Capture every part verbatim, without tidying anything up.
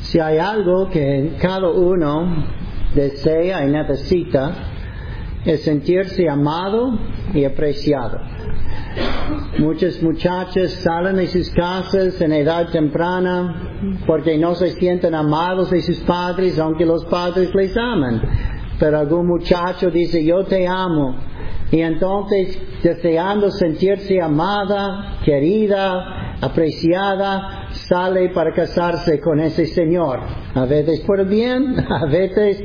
Si hay algo que cada uno desea y necesita, es sentirse amado y apreciado. Muchas muchachas salen de sus casas en edad temprana porque no se sienten amados de sus padres, aunque los padres les aman. Pero algún muchacho dice, yo te amo. Y entonces, deseando sentirse amada, querida, apreciada, sale para casarse con ese señor. A veces por el bien, a veces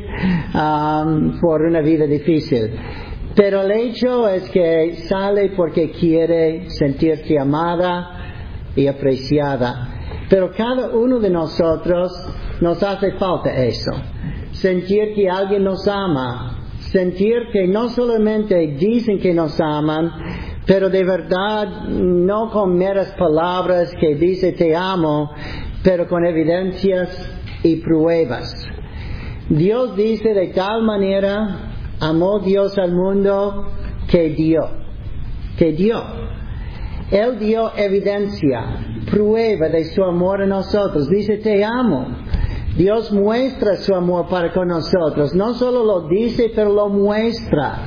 um, por una vida difícil. Pero el hecho es que sale porque quiere sentirse amada y apreciada. Pero cada uno de nosotros nos hace falta eso. Sentir que alguien nos ama. Sentir que no solamente dicen que nos aman, pero de verdad no con meras palabras que dice te amo, pero con evidencias y pruebas. Dios dice de tal manera, amó Dios al mundo que dio, que dio. Él dio evidencia, prueba de su amor a nosotros. Dice te amo. Dios muestra su amor para con nosotros. No solo lo dice, pero lo muestra.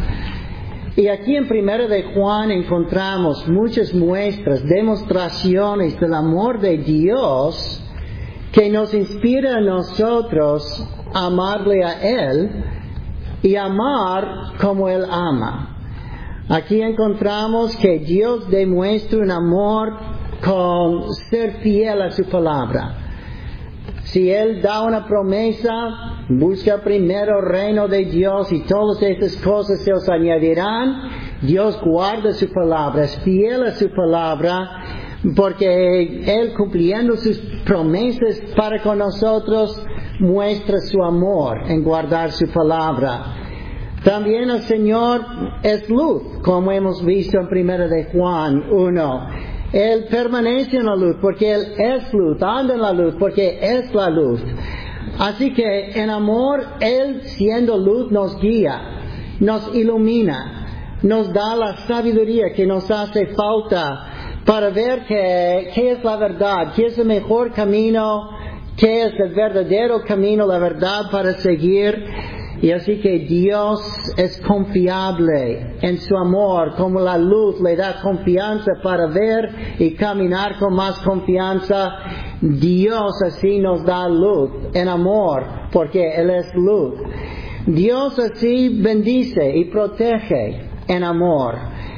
Y aquí en Primera de Juan encontramos muchas muestras, demostraciones del amor de Dios que nos inspira a nosotros a amarle a Él y amar como Él ama. Aquí encontramos que Dios demuestra un amor con ser fiel a su palabra. Si Él da una promesa, busca primero el reino de Dios y todas estas cosas se os añadirán. Dios guarda su palabra, es fiel a su palabra, porque Él cumpliendo sus promesas para con nosotros, muestra su amor en guardar su palabra. También el Señor es luz, como hemos visto en Primera de Juan uno. Él permanece en la luz porque Él es luz, anda en la luz porque es la luz. Así que en amor, Él siendo luz nos guía, nos ilumina, nos da la sabiduría que nos hace falta para ver que, qué es la verdad, qué es el mejor camino, qué es el verdadero camino, la verdad para seguir. Y así que Dios es confiable en su amor, como la luz le da confianza para ver y caminar con más confianza. Dios así nos da luz en amor, porque Él es luz. Dios así bendice y protege en amor.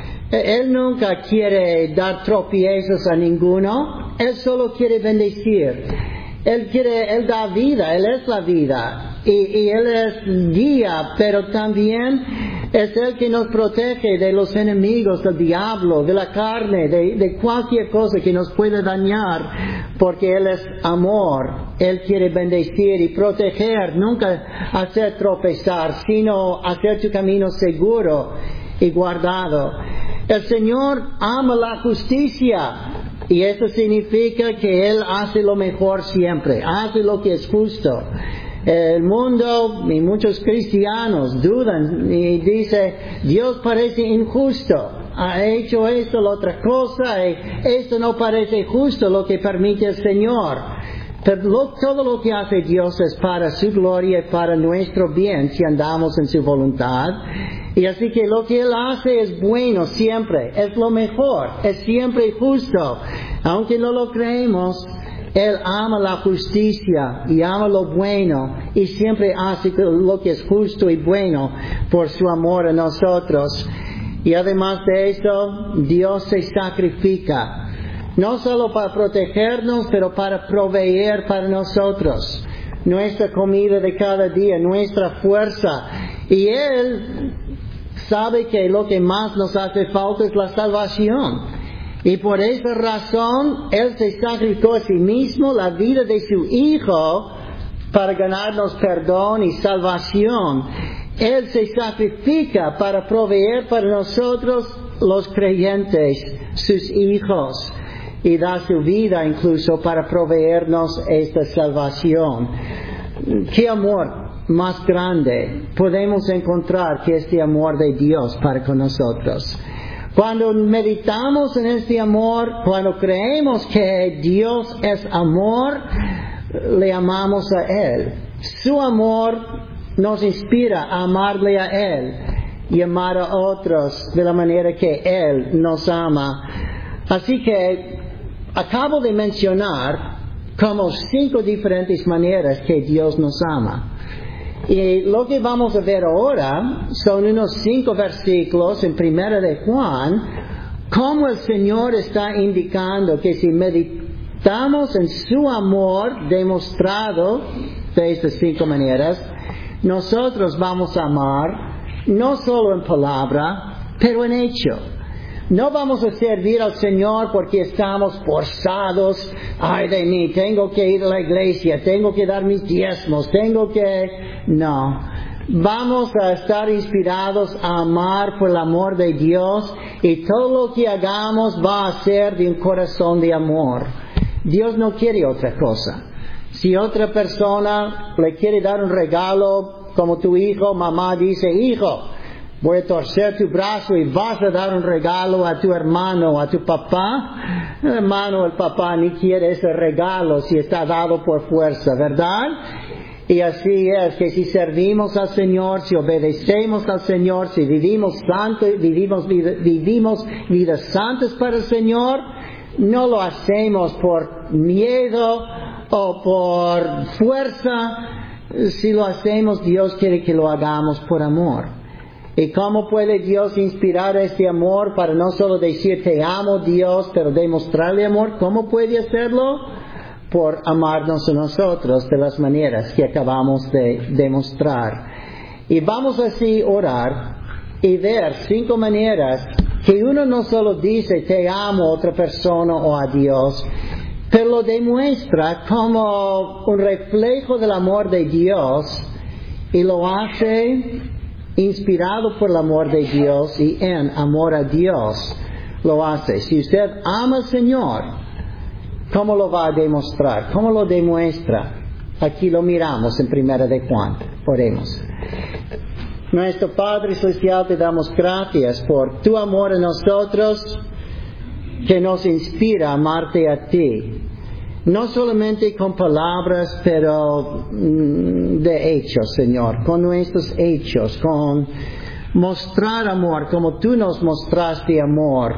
Él nunca quiere dar tropiezos a ninguno, Él solo quiere bendecir. Él quiere, Él da vida, Él es la vida. Y, y Él es guía, pero también es Él que nos protege de los enemigos, del diablo, de la carne, de, de cualquier cosa que nos pueda dañar, porque Él es amor. Él quiere bendecir y proteger, nunca hacer tropezar, sino hacer tu camino seguro y guardado. El Señor ama la justicia. Y eso significa que Él hace lo mejor siempre, hace lo que es justo. El mundo y muchos cristianos dudan y dicen, Dios parece injusto, ha hecho esto, la otra cosa, y esto no parece justo lo que permite el Señor. Pero lo, todo lo que hace Dios es para su gloria y para nuestro bien si andamos en su voluntad. Y así que lo que Él hace es bueno siempre, es lo mejor, es siempre justo. Aunque no lo creemos, Él ama la justicia y ama lo bueno y siempre hace lo que es justo y bueno por su amor a nosotros. Y además de eso, Dios se sacrifica. No solo para protegernos, pero para proveer para nosotros nuestra comida de cada día, nuestra fuerza. Y Él sabe que lo que más nos hace falta es la salvación. Y por esa razón, Él se sacrificó a sí mismo, la vida de su Hijo, para ganarnos perdón y salvación. Él se sacrifica para proveer para nosotros, los creyentes, sus hijos. Y da su vida incluso para proveernos esta salvación. ¡Qué amor más grande podemos encontrar que este amor de Dios para con nosotros! Cuando meditamos en este amor, cuando creemos que Dios es amor, le amamos a Él. Su amor nos inspira a amarle a Él y amar a otros de la manera que Él nos ama. Así que acabo de mencionar como cinco diferentes maneras que Dios nos ama. Y lo que vamos a ver ahora son unos cinco versículos en Primera de Juan, cómo el Señor está indicando que si meditamos en su amor demostrado de estas cinco maneras, nosotros vamos a amar no solo en palabra, pero en hecho. No vamos a servir al Señor porque estamos forzados. Ay de mí, tengo que ir a la iglesia, tengo que dar mis diezmos, tengo que... No. Vamos a estar inspirados a amar por el amor de Dios y todo lo que hagamos va a ser de un corazón de amor. Dios no quiere otra cosa. Si otra persona le quiere dar un regalo como tu hijo, mamá dice, hijo, voy a torcer tu brazo y vas a dar un regalo a tu hermano o a tu papá. El hermano o el papá ni quiere ese regalo si está dado por fuerza, ¿verdad? Y así es que si servimos al Señor, si obedecemos al Señor, si vivimos santo, vivimos, vivimos vidas santas para el Señor, no lo hacemos por miedo o por fuerza. Si lo hacemos, Dios quiere que lo hagamos por amor. ¿Y cómo puede Dios inspirar este amor para no solo decir te amo Dios, pero demostrarle amor? ¿Cómo puede hacerlo? Por amarnos a nosotros de las maneras que acabamos de demostrar. Y vamos así orar y ver cinco maneras que uno no solo dice te amo a otra persona o a Dios, pero lo demuestra como un reflejo del amor de Dios y lo hace inspirado por el amor de Dios y en amor a Dios lo hace. Si usted ama al Señor, ¿cómo lo va a demostrar? ¿Cómo lo demuestra? Aquí lo miramos en Primera de Juan. Oremos. Nuestro Padre Celestial, te damos gracias por tu amor a nosotros, que nos inspira a amarte a ti. No solamente con palabras, pero de hechos, Señor, con nuestros hechos, con mostrar amor como tú nos mostraste amor,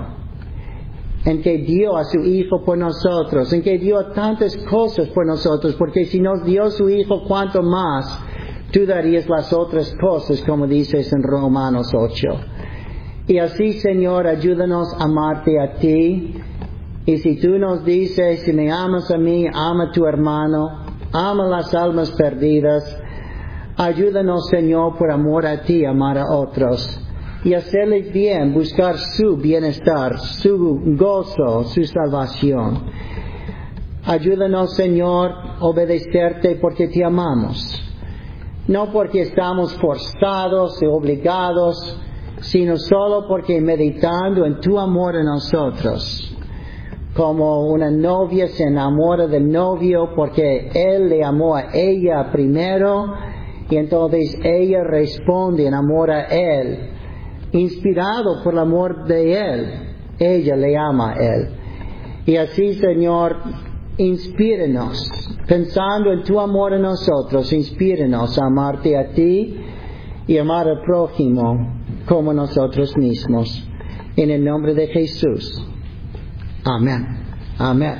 en que dio a su Hijo por nosotros, en que dio tantas cosas por nosotros, porque si nos dio su Hijo, ¿cuánto más tú darías las otras cosas, como dices en Romanos ocho? Y así, Señor, ayúdanos a amarte a ti. Y si tú nos dices, si me amas a mí, ama a tu hermano, ama las almas perdidas, ayúdanos, Señor, por amor a ti, amar a otros. Y hacerles bien, buscar su bienestar, su gozo, su salvación. Ayúdanos, Señor, a obedecerte porque te amamos. No porque estamos forzados y obligados, sino solo porque meditando en tu amor a nosotros. Como una novia se enamora del novio porque él le amó a ella primero y entonces ella responde en amor a él. Inspirado por el amor de él, ella le ama a él. Y así, Señor, inspírenos, pensando en tu amor a nosotros, inspírenos a amarte a ti y amar al prójimo como nosotros mismos. En el nombre de Jesús. Amén. Amén.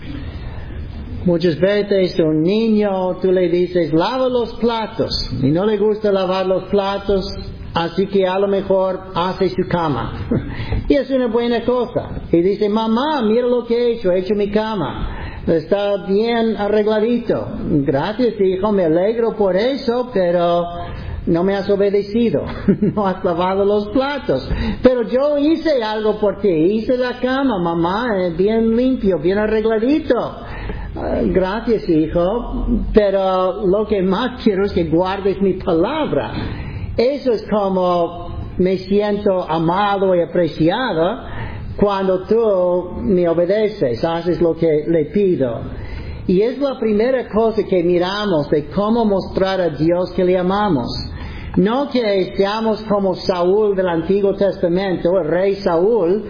Muchas veces un niño, tú le dices, lava los platos, y no le gusta lavar los platos, así que a lo mejor hace su cama. Y es una buena cosa. Y dice, mamá, mira lo que he hecho, he hecho mi cama. Está bien arregladito. Gracias, hijo, me alegro por eso, pero no me has obedecido. No has lavado los platos. Pero yo hice algo por ti. Hice la cama, mamá, bien limpio, bien arregladito. Uh, gracias, hijo. Pero lo que más quiero es que guardes mi palabra. Eso es como me siento amado y apreciado cuando tú me obedeces, haces lo que le pido. Y es la primera cosa que miramos de cómo mostrar a Dios que le amamos. No que seamos como Saúl del Antiguo Testamento, el rey Saúl,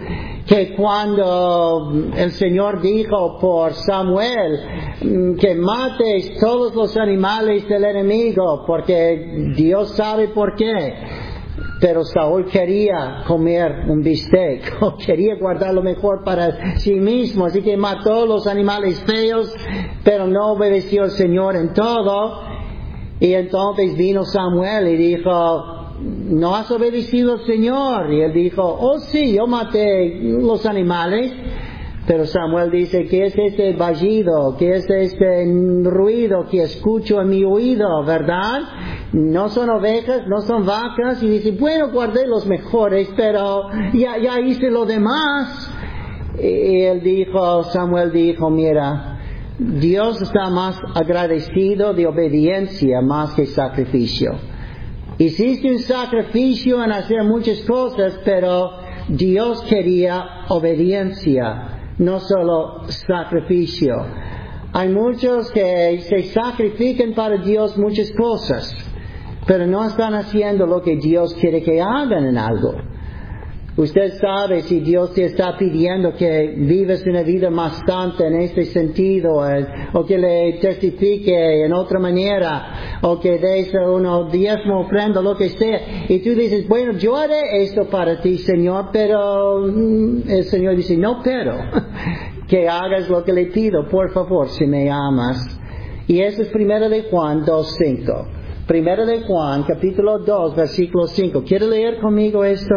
que cuando el Señor dijo por Samuel que mates todos los animales del enemigo, porque Dios sabe por qué. Pero Saúl quería comer un bistec, o quería guardar lo mejor para sí mismo, así que mató los animales feos, pero no obedeció al Señor en todo. Y entonces vino Samuel y dijo, ¿no has obedecido al Señor? Y él dijo, oh sí, yo maté los animales. Pero Samuel dice, ¿qué es este vagido? ¿Qué es este ruido que escucho en mi oído? ¿Verdad? No son ovejas, no son vacas. Y dice, bueno, guardé los mejores, pero ya, ya hice lo demás. Y él dijo, Samuel dijo, mira, Dios está más agradecido de obediencia más que sacrificio. Hiciste un sacrificio en hacer muchas cosas, pero Dios quería obediencia, no solo sacrificio. Hay muchos que se sacrifican para Dios muchas cosas, pero no están haciendo lo que Dios quiere que hagan en algo. Usted sabe si Dios te está pidiendo que vivas una vida más santa en este sentido, eh, o que le testifique en otra manera, o que des uno diezmo, ofrenda, lo que sea, y tú dices, bueno, yo haré esto para ti, Señor, pero el Señor dice, no, pero que hagas lo que le pido, por favor, si me amas. Y eso es primero de Juan dos cinco. Primero de Juan, capítulo dos, versículo cinco. ¿Quiere leer conmigo esto?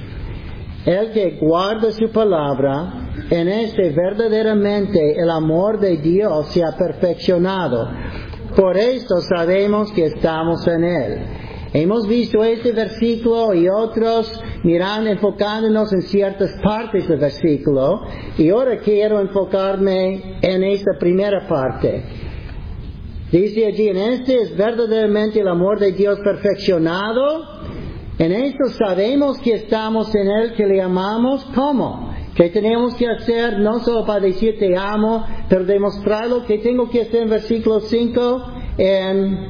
El que guarda su palabra, en este verdaderamente el amor de Dios se ha perfeccionado. Por esto sabemos que estamos en Él. Hemos visto este versículo y otros, mirando, enfocándonos en ciertas partes del versículo, y ahora quiero enfocarme en esta primera parte. Dice allí, en este es verdaderamente el amor de Dios perfeccionado. En esto sabemos que estamos en Él, que le amamos. ¿Cómo? ¿Qué tenemos que hacer? No solo para decir te amo, pero demostrarlo. ¿Qué tengo que hacer en versículo cinco? En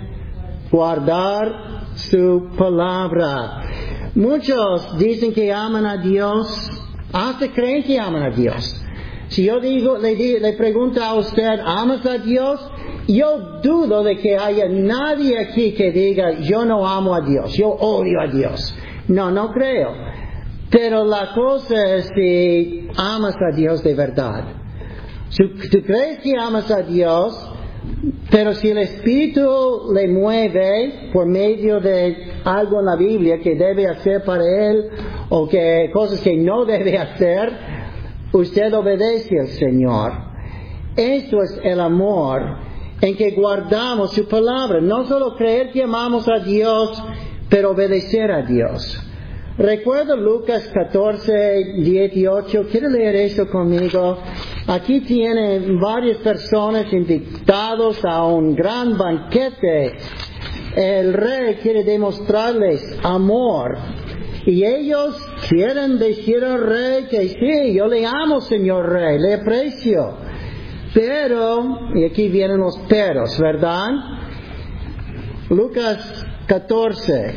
guardar su palabra. Muchos dicen que aman a Dios, hasta creen que aman a Dios. Si yo digo, le, digo, le pregunto a usted, ¿amas a Dios? Yo dudo de que haya nadie aquí que diga, yo no amo a Dios, yo odio a Dios. No, no creo. Pero la cosa es si amas a Dios de verdad. Si tú crees que amas a Dios, pero si el Espíritu le mueve por medio de algo en la Biblia que debe hacer para Él, o que cosas que no debe hacer, usted obedece al Señor. Esto es el amor, en que guardamos su palabra. No solo creer que amamos a Dios, pero obedecer a Dios. Recuerda Lucas catorce, dieciocho. ¿Quiere leer esto conmigo? Aquí tiene varias personas invitados a un gran banquete. El rey quiere demostrarles amor. Y ellos quieren decir al rey que sí, yo le amo, señor rey, le aprecio. Pero, y aquí vienen los peros, ¿verdad? Lucas catorce.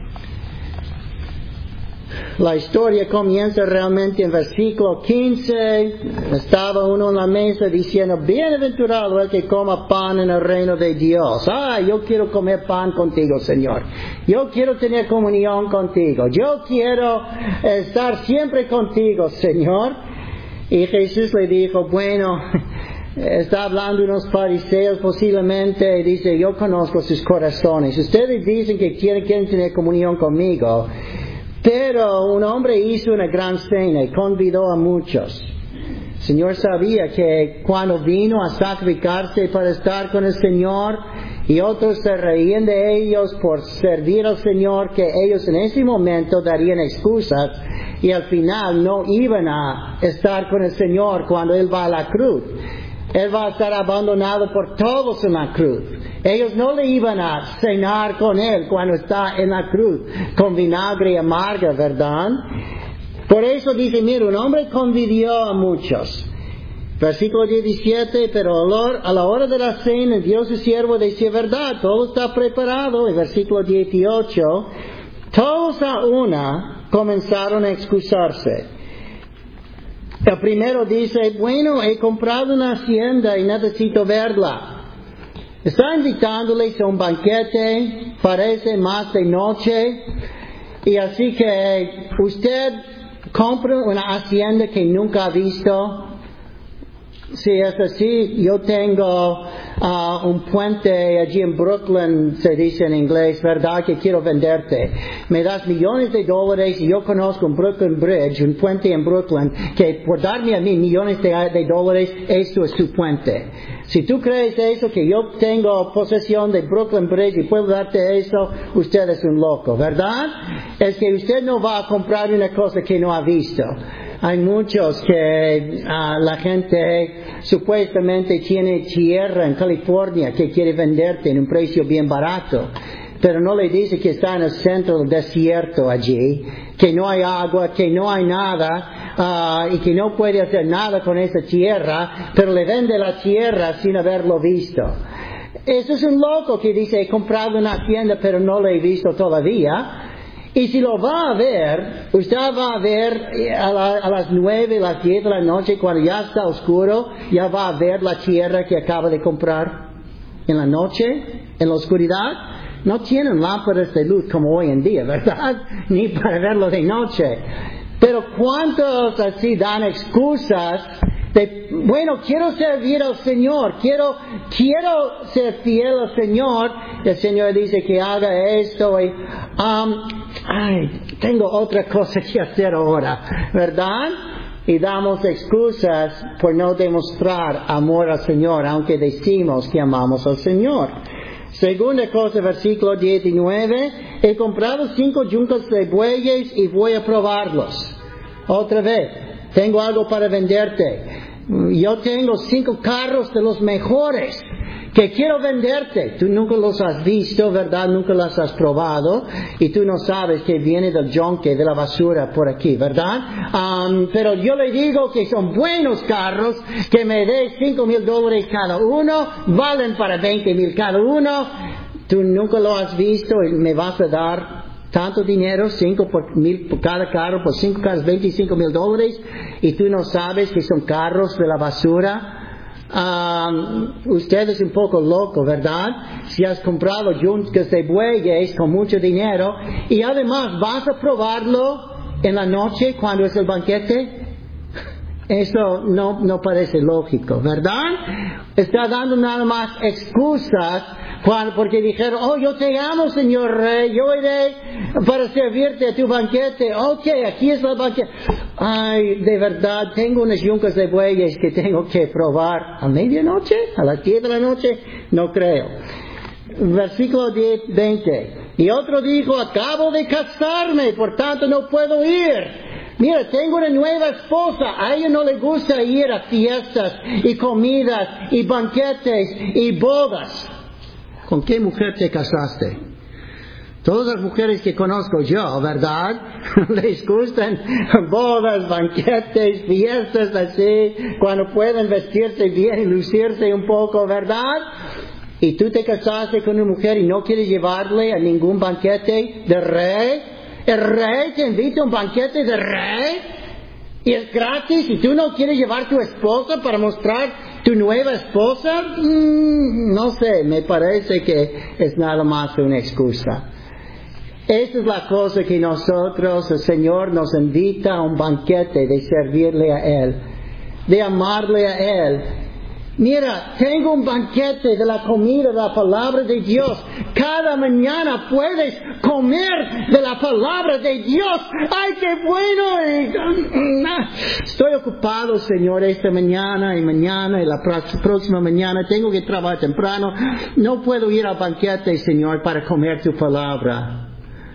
La historia comienza realmente en versículo quince. Estaba uno en la mesa diciendo, bienaventurado el que coma pan en el reino de Dios. Ah, yo quiero comer pan contigo, Señor. Yo quiero tener comunión contigo. Yo quiero estar siempre contigo, Señor. Y Jesús le dijo, bueno, está hablando unos fariseos posiblemente, y dice, yo conozco sus corazones. Ustedes dicen que quieren, quieren tener comunión conmigo, pero un hombre hizo una gran cena y convidó a muchos. El Señor sabía que cuando vino a sacrificarse para estar con el Señor, y otros se reían de ellos por servir al Señor, que ellos en ese momento darían excusas y al final no iban a estar con el Señor cuando Él va a la cruz. Él va a estar abandonado por todos en la cruz. Ellos no le iban a cenar con Él cuando está en la cruz, con vinagre y amarga, ¿verdad? Por eso dice, mira, un hombre convidió a muchos. Versículo diecisiete, pero a la hora de la cena, Dios es siervo decía verdad, todo está preparado. Y versículo dieciocho, todos a una comenzaron a excusarse. El primero dice, bueno, he comprado una hacienda y necesito verla. Está invitándoles a un banquete, parece más de noche, y así que usted compra una hacienda que nunca ha visto. Si es así, yo tengo uh, un puente allí en Brooklyn, se dice en inglés, ¿verdad? Que quiero venderte. Me das millones de dólares y yo conozco un Brooklyn Bridge, un puente en Brooklyn, que por darme a mí millones de, de dólares, esto es su puente. Si tú crees eso, que yo tengo posesión de Brooklyn Bridge y puedo darte eso, usted es un loco, ¿verdad? Es que usted no va a comprar una cosa que no ha visto. Hay muchos que uh, la gente supuestamente tiene tierra en California que quiere venderte en un precio bien barato, pero no le dice que está en el centro del desierto allí, que no hay agua, que no hay nada uh, y que no puede hacer nada con esa tierra, pero le vende la tierra sin haberlo visto. Eso es un loco que dice, he comprado una hacienda pero no lo he visto todavía. Y si lo va a ver, usted va a ver a, la, a las nueve, las diez de la noche, cuando ya está oscuro, ya va a ver la tierra que acaba de comprar. En la noche, en la oscuridad, no tienen lámparas de luz como hoy en día, ¿verdad? Ni para verlo de noche. Pero ¿cuántos así dan excusas de, bueno, quiero servir al Señor, quiero, quiero ser fiel al Señor? El Señor dice que haga esto y, um, ay, tengo otra cosa que hacer ahora, ¿verdad? Y damos excusas por no demostrar amor al Señor, aunque decimos que amamos al Señor. Segunda cosa, versículo diecinueve, he comprado cinco yuncas de bueyes y voy a probarlos. Otra vez, tengo algo para venderte. Yo tengo cinco carros de los mejores que quiero venderte. Tú nunca los has visto, ¿verdad? Nunca los has probado. Y tú no sabes que viene del junkie, de la basura por aquí, ¿verdad? Um, pero yo le digo que son buenos carros, que me dé cinco mil dólares cada uno, valen para veinte mil cada uno. Tú nunca lo has visto y me vas a dar tanto dinero, cinco por mil por cada carro, por cinco carros, veinticinco mil dólares, y tú no sabes que son carros de la basura. Um, usted es un poco loco, ¿verdad? Si has comprado yuncas de bueyes con mucho dinero y además vas a probarlo en la noche cuando es el banquete. Eso no, no parece lógico, ¿verdad? Está dando nada más excusas cuando, porque dijeron, oh, yo te amo, señor rey, yo iré para servirte a tu banquete. Ok, aquí es el banquete. Ay, de verdad, tengo unas yuncas de bueyes que tengo que probar. ¿A medianoche? ¿A las diez de la noche? No creo. Versículo diez, veinte. Y otro dijo, acabo de casarme, por tanto no puedo ir. Mira, tengo una nueva esposa, a ella no le gusta ir a fiestas y comidas y banquetes y bodas. ¿Con qué mujer te casaste? Todas las mujeres que conozco yo, ¿verdad? Les gustan bodas, banquetes, fiestas así, cuando pueden vestirse bien y lucirse un poco, ¿verdad? Y tú te casaste con una mujer y no quieres llevarle a ningún banquete de rey. El rey te invita a un banquete de rey y es gratis y tú no quieres llevar a tu esposa para mostrar tu nueva esposa. Mm, no sé, me parece que es nada más una excusa. Esta es la cosa que nosotros, el Señor nos invita a un banquete de servirle a Él, de amarle a Él. Mira, tengo un banquete de la comida de la palabra de Dios. Cada mañana puedes comer de la palabra de Dios. ¡Ay, qué bueno! Estoy ocupado, Señor, esta mañana y mañana y la próxima mañana. Tengo que trabajar temprano. No puedo ir al banquete, Señor, para comer tu palabra.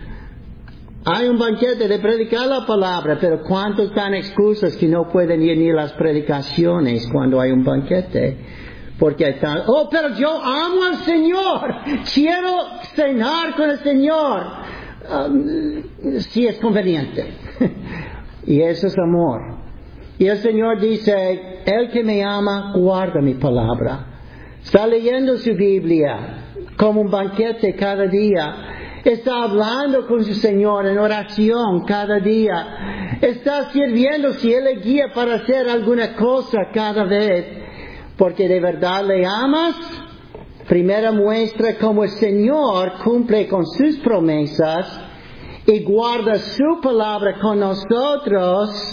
Hay un banquete de predicar la palabra, pero ¿cuántos dan excusas que no pueden ir ni a las predicaciones cuando hay un banquete? Porque están, oh, pero yo amo al Señor, quiero cenar con el Señor, um, si es conveniente. Y eso es amor. Y el Señor dice, el que me ama, guarda mi palabra. Está leyendo su Biblia como un banquete cada día. Está hablando con su Señor en oración cada día. estás sirviendo, si Él le guía para hacer alguna cosa cada vez, porque de verdad le amas, primera muestra cómo el Señor cumple con sus promesas y guarda su palabra con nosotros.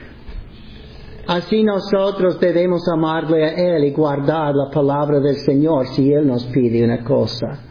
Así nosotros debemos amarle a Él y guardar la palabra del Señor si Él nos pide una cosa.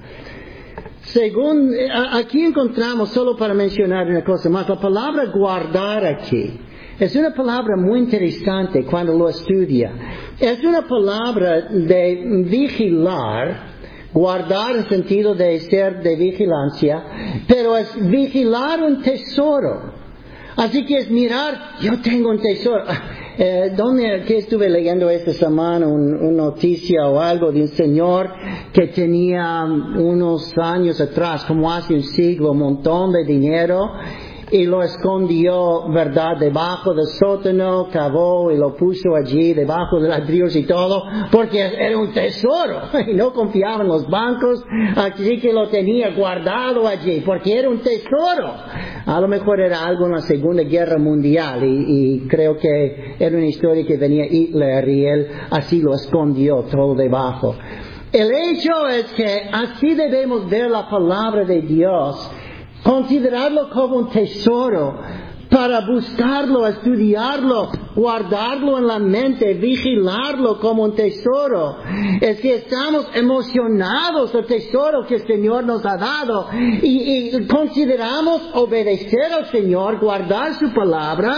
Según, aquí encontramos, solo para mencionar una cosa más, la palabra guardar aquí es una palabra muy interesante cuando lo estudia. Es una palabra de vigilar, guardar en sentido de ser de vigilancia, pero es vigilar un tesoro. Así que es mirar, yo tengo un tesoro. Eh, ¿dónde, qué estuve leyendo esta semana? Un, una noticia o algo de un señor que tenía unos años atrás, como hace un siglo, un montón de dinero y lo escondió, ¿verdad?, debajo del sótano, cavó y lo puso allí, debajo de ladrillos y todo, porque era un tesoro, y no confiaba en los bancos, así que lo tenía guardado allí, porque era un tesoro. A lo mejor era algo en la Segunda Guerra Mundial, y, y creo que era una historia que venía Hitler, y él así lo escondió todo debajo. El hecho es que así debemos ver la palabra de Dios, considerarlo como un tesoro, para buscarlo, estudiarlo, guardarlo en la mente, vigilarlo como un tesoro. Es que estamos emocionados del tesoro que el Señor nos ha dado y, y consideramos obedecer al Señor, guardar su palabra,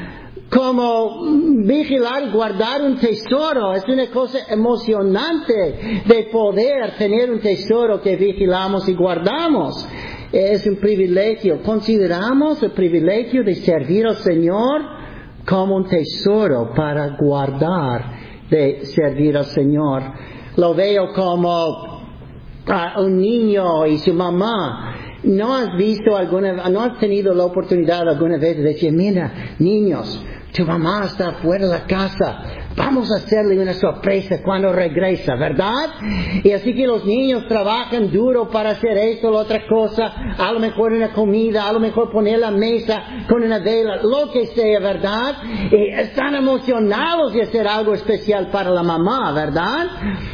como vigilar, guardar un tesoro. Es una cosa emocionante de poder tener un tesoro que vigilamos y guardamos. Es un privilegio. Consideramos el privilegio de servir al Señor como un tesoro para guardar, de servir al Señor. Lo veo como uh, un niño y su mamá. ¿No has visto alguna, no has tenido la oportunidad alguna vez de decir, mira, niños, tu mamá está fuera de la casa, vamos a hacerle una sorpresa cuando regresa, ¿verdad? Y así que los niños trabajan duro para hacer esto o la otra cosa, a lo mejor una comida, a lo mejor poner la mesa con una vela, lo que sea, ¿verdad? Y están emocionados de hacer algo especial para la mamá, ¿verdad?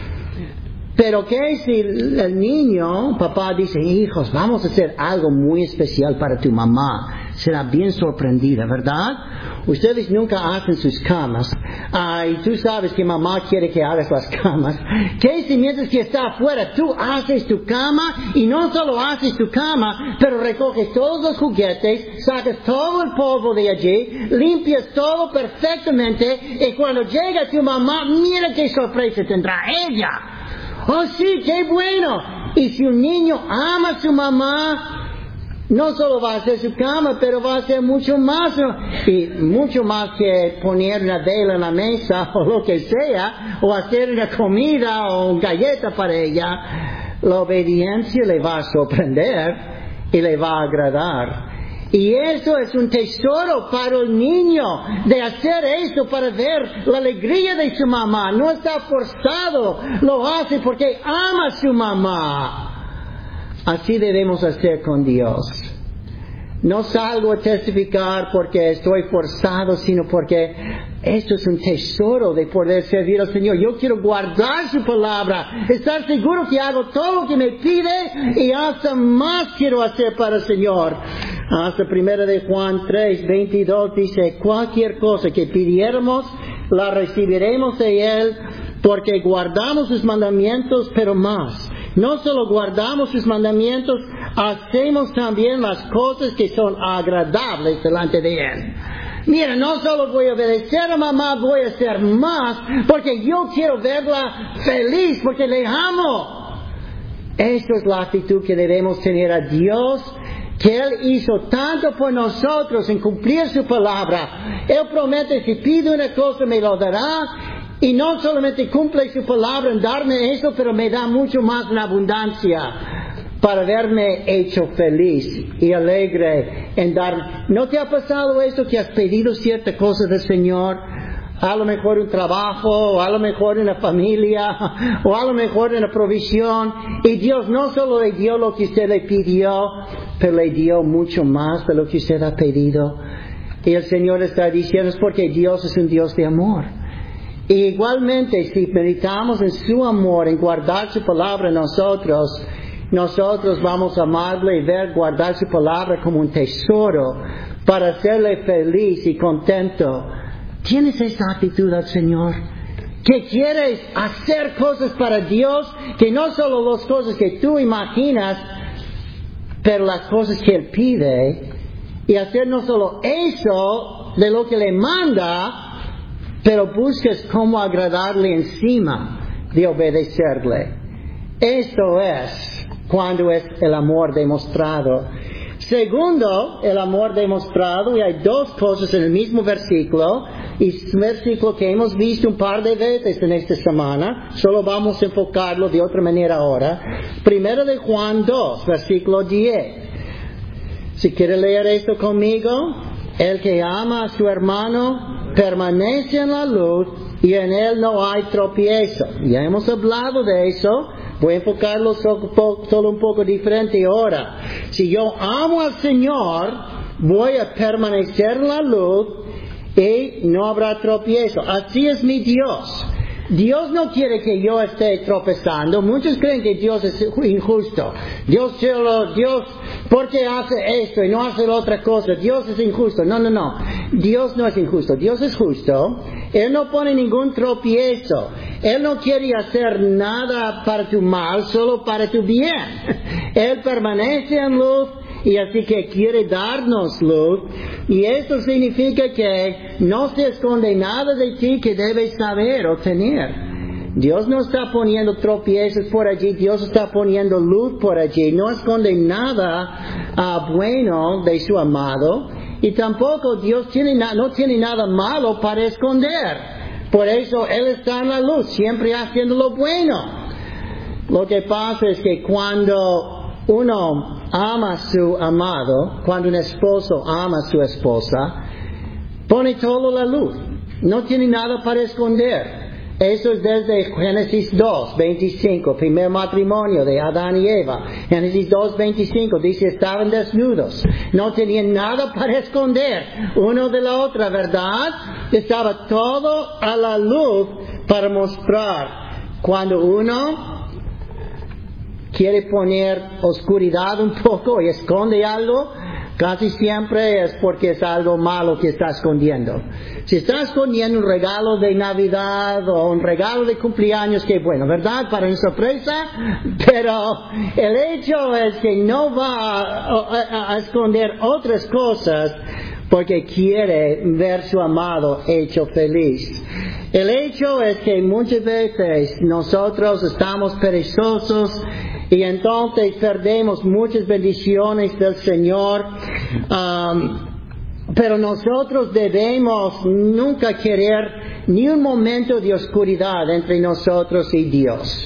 Pero ¿qué si el niño, papá dice, hijos, vamos a hacer algo muy especial para tu mamá? Será bien sorprendida, ¿verdad? Ustedes nunca hacen sus camas. Ah, y tú sabes que mamá quiere que hagas las camas. ¿Qué si mientras que está afuera tú haces tu cama? Y no solo haces tu cama, pero recoges todos los juguetes, sacas todo el polvo de allí, limpias todo perfectamente, y cuando llega tu mamá, mira qué sorpresa tendrá ella. Oh sí, qué bueno. Y si un niño ama a su mamá, no solo va a hacer su cama, pero va a hacer mucho más, y mucho más que poner una vela en la mesa o lo que sea, o hacer una comida o una galleta para ella. La obediencia le va a sorprender y le va a agradar. Y eso es un tesoro para el niño, de hacer esto para ver la alegría de su mamá. No está forzado, lo hace porque ama a su mamá. Así debemos hacer con Dios. No salgo a testificar porque estoy forzado, sino porque esto es un tesoro de poder servir al Señor. Yo quiero guardar su palabra, estar seguro que hago todo lo que me pide y hasta más quiero hacer para el Señor. Hasta primera de Juan tres, veintidós dice, cualquier cosa que pidiéramos, la recibiremos de Él, porque guardamos sus mandamientos, pero más. No solo guardamos sus mandamientos, hacemos también las cosas que son agradables delante de Él. Mira, no solo voy a obedecer a mamá, voy a hacer más, porque yo quiero verla feliz, porque le amo. Esta es la actitud que debemos tener a Dios, que Él hizo tanto por nosotros en cumplir su palabra. Él promete, si pido una cosa me lo dará. Y no solamente cumple su palabra en darme eso, pero me da mucho más en abundancia para verme hecho feliz y alegre en dar. ¿No te ha pasado eso que has pedido cierta cosa del Señor? A lo mejor un trabajo, o a lo mejor una familia, o a lo mejor una provisión. Y Dios no solo le dio lo que usted le pidió, pero le dio mucho más de lo que usted ha pedido. Y el Señor está diciendo es porque Dios es un Dios de amor. Y igualmente, si meditamos en su amor, en guardar su palabra en nosotros, nosotros vamos a amarle y ver guardar su palabra como un tesoro para hacerle feliz y contento. ¿Tienes esa actitud al Señor? Que quieres hacer cosas para Dios, que no solo las cosas que tú imaginas, pero las cosas que Él pide, y hacer no solo eso de lo que le manda, pero busques cómo agradarle encima de obedecerle. Esto es cuando es el amor demostrado. Segundo, el amor demostrado, y hay dos cosas en el mismo versículo, y es un versículo que hemos visto un par de veces en esta semana, solo vamos a enfocarlo de otra manera ahora. Primero de Juan dos, versículo diez. Si quiere leer esto conmigo, el que ama a su hermano permanece en la luz y en él no hay tropiezo. Ya hemos hablado de eso. Voy a enfocarlo solo un poco diferente ahora. Si yo amo al Señor, voy a permanecer en la luz y no habrá tropiezo. Así es mi Dios. Dios no quiere que yo esté tropezando. Muchos creen que Dios es injusto. Dios, Dios, ¿por qué hace esto y no hace la otra cosa? Dios es injusto. No, no, no. Dios no es injusto. Dios es justo. Él no pone ningún tropiezo. Él no quiere hacer nada para tu mal, solo para tu bien. Él permanece en luz y así que quiere darnos luz. Y esto significa que no se esconde nada de ti que debes saber o tener. Dios no está poniendo tropiezos por allí, Dios está poniendo luz por allí. No esconde nada uh, bueno de su amado. Y tampoco Dios tiene na- no tiene nada malo para esconder. Por eso Él está en la luz, siempre haciendo lo bueno. Lo que pasa es que cuando uno ama a su amado, cuando un esposo ama a su esposa, pone todo la luz. No tiene nada para esconder. Eso es desde Génesis dos, veinticinco, primer matrimonio de Adán y Eva. Génesis dos, veinticinco dice, estaban desnudos. No tenían nada para esconder uno de la otra, ¿verdad? Estaba todo a la luz para mostrar. Cuando uno quiere poner oscuridad un poco y esconde algo, casi siempre es porque es algo malo que está escondiendo. Si está escondiendo un regalo de Navidad o un regalo de cumpleaños, qué bueno, ¿verdad? Para una sorpresa. Pero el hecho es que no va a, a, a esconder otras cosas porque quiere ver su amado hecho feliz. El hecho es que muchas veces nosotros estamos perezosos y entonces perdemos muchas bendiciones del Señor. Um, pero nosotros debemos nunca querer ni un momento de oscuridad entre nosotros y Dios.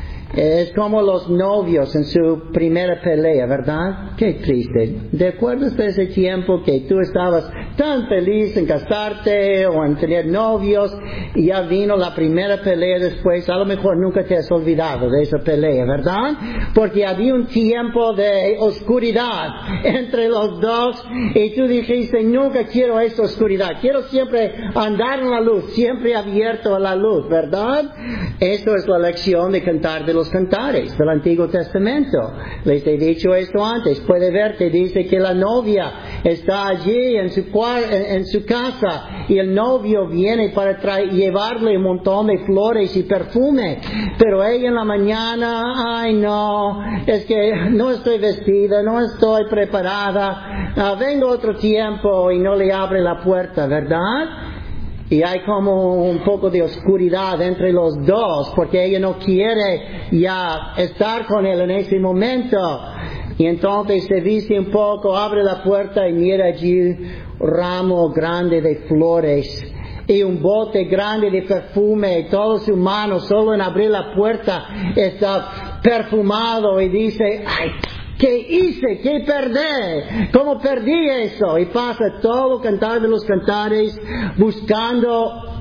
Es como los novios en su primera pelea, ¿verdad? Qué triste. ¿Te acuerdas de ese tiempo que tú estabas tan feliz en casarte o en tener novios y ya vino la primera pelea después? A lo mejor nunca te has olvidado de esa pelea, ¿verdad? Porque había un tiempo de oscuridad entre los dos y tú dijiste, nunca quiero esa oscuridad. Quiero siempre andar en la luz, siempre abierto a la luz, ¿verdad? Eso es la lección de cantar de los cantares del Antiguo Testamento. Les he dicho esto antes. Puede ver que dice que la novia está allí en su, en, en su casa y el novio viene para traer, llevarle un montón de flores y perfume. Pero ella en la mañana, ay no, es que no estoy vestida, no estoy preparada, uh, vengo otro tiempo y no le abre la puerta, ¿verdad? Y hay como un poco de oscuridad entre los dos, porque ella no quiere ya estar con él en ese momento. Y entonces se viste un poco, abre la puerta y mira allí un ramo grande de flores y un bote grande de perfume, y todo su mano, solo en abrir la puerta, está perfumado y dice, ¡ay! ¿Qué hice? ¿Qué perdí? ¿Cómo perdí eso? Y pasa todo cantar de los cantares buscando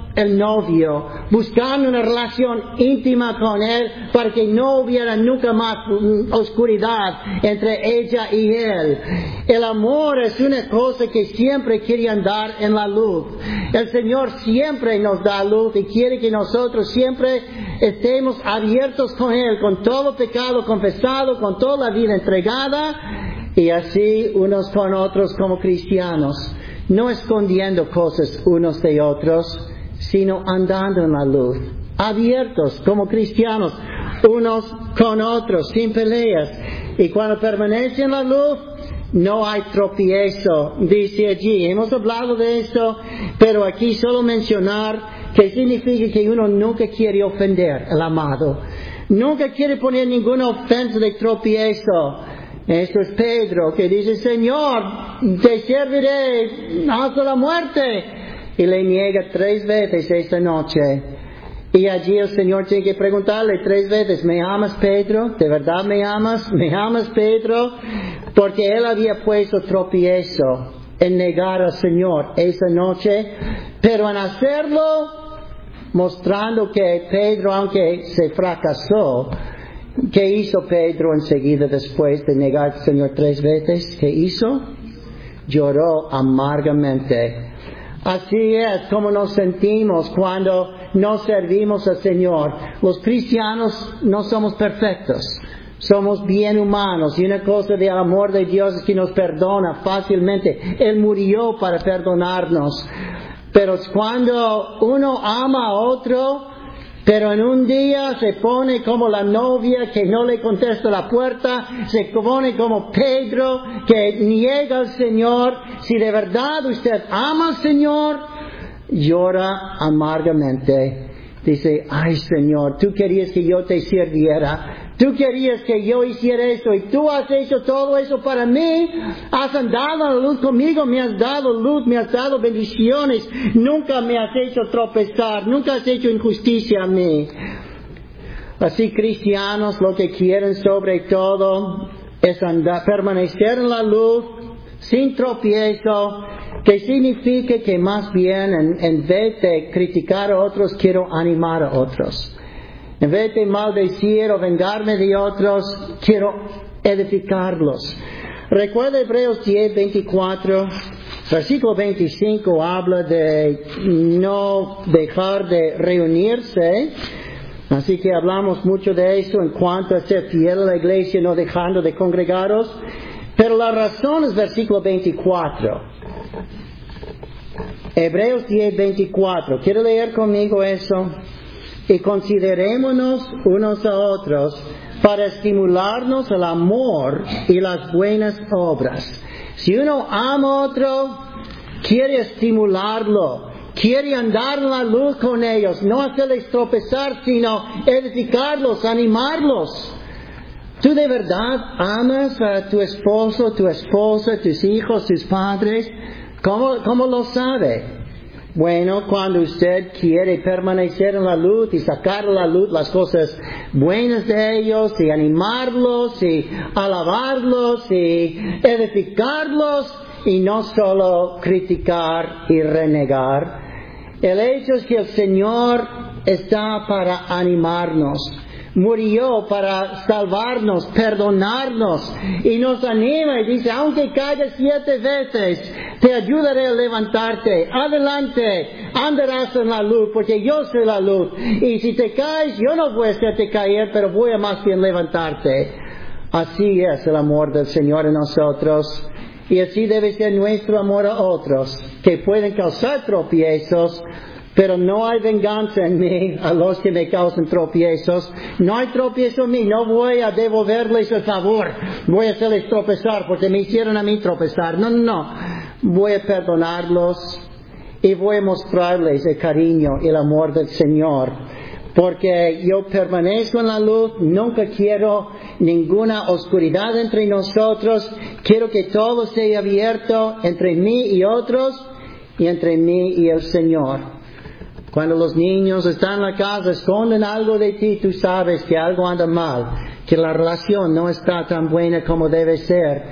el novio, buscando una relación íntima con él para que no hubiera nunca más oscuridad entre ella y él. El amor es una cosa que siempre quiere andar en la luz. El Señor siempre nos da luz y quiere que nosotros siempre estemos abiertos con Él, con todo pecado confesado, con toda la vida entregada, y así unos con otros como cristianos, no escondiendo cosas unos de otros, sino andando en la luz, abiertos como cristianos unos con otros, sin peleas. Y cuando permanece en la luz, no hay tropiezo, dice allí. Hemos hablado de esto, pero aquí solo mencionar que significa que uno nunca quiere ofender al amado, nunca quiere poner ninguna ofensa de tropiezo. Esto es Pedro que dice: Señor, te serviré hasta la muerte, y le niega tres veces esta noche. Y allí el Señor tiene que preguntarle tres veces: ¿me amas, Pedro? ¿De verdad me amas? ¿Me amas, Pedro? Porque él había puesto tropiezo en negar al Señor esa noche, pero en hacerlo, mostrando que Pedro, aunque se fracasó, ¿qué hizo Pedro enseguida después de negar al Señor tres veces? ¿Qué hizo? Lloró amargamente. Así es como nos sentimos cuando no servimos al Señor. Los cristianos no somos perfectos, somos bien humanos, y una cosa del amor de Dios es que nos perdona fácilmente. Él murió para perdonarnos. Pero cuando uno ama a otro, pero en un día se pone como la novia que no le contesta la puerta, se pone como Pedro que niega al Señor, si de verdad usted ama al Señor, llora amargamente. Dice: ay, Señor, tú querías que yo te sirviera, tú querías que yo hiciera esto, y tú has hecho todo eso para mí, has andado en la luz conmigo, me has dado luz, me has dado bendiciones, nunca me has hecho tropezar, nunca has hecho injusticia a mí. Así, cristianos lo que quieren sobre todo es andar, permanecer en la luz, sin tropiezo, que significa que más bien en, en vez de criticar a otros, quiero animar a otros. En vez de maldecir o vengarme de otros, quiero edificarlos. Recuerda Hebreos diez, veinticuatro, versículo veinticinco habla de no dejar de reunirse. Así que hablamos mucho de eso en cuanto a ser fiel a la iglesia, no dejando de congregaros. Pero la razón es versículo veinticuatro. Hebreos diez, veinticuatro. ¿Quiere leer conmigo eso? Y considerémonos unos a otros para estimularnos al amor y las buenas obras. Si uno ama a otro, quiere estimularlo, quiere andar en la luz con ellos, no hacerles tropezar, sino edificarlos, animarlos. ¿Tú de verdad amas a tu esposo, tu esposa, tus hijos, tus padres? ¿Cómo, cómo lo sabe? Bueno, cuando usted quiere permanecer en la luz y sacar a la luz las cosas buenas de ellos, y animarlos, y alabarlos, y edificarlos, y no solo criticar y renegar. El hecho es que el Señor está para animarnos. Murió para salvarnos, perdonarnos, y nos anima y dice: aunque caigas siete veces, te ayudaré a levantarte. Adelante, andarás en la luz, porque yo soy la luz. Y si te caes, yo no voy a hacerte caer, pero voy a más bien levantarte. Así es el amor del Señor en nosotros. Y así debe ser nuestro amor a otros, que pueden causar tropiezos, pero no hay venganza en mí a los que me causan tropiezos. No hay tropiezo en mí. No voy a devolverles el favor. Voy a hacerles tropezar porque me hicieron a mí tropezar. No, no, no. Voy a perdonarlos y voy a mostrarles el cariño y el amor del Señor. Porque yo permanezco en la luz. Nunca quiero ninguna oscuridad entre nosotros. Quiero que todo sea abierto entre mí y otros, y entre mí y el Señor. Cuando los niños están en la casa, esconden algo de ti, tú sabes que algo anda mal, que la relación no está tan buena como debe ser.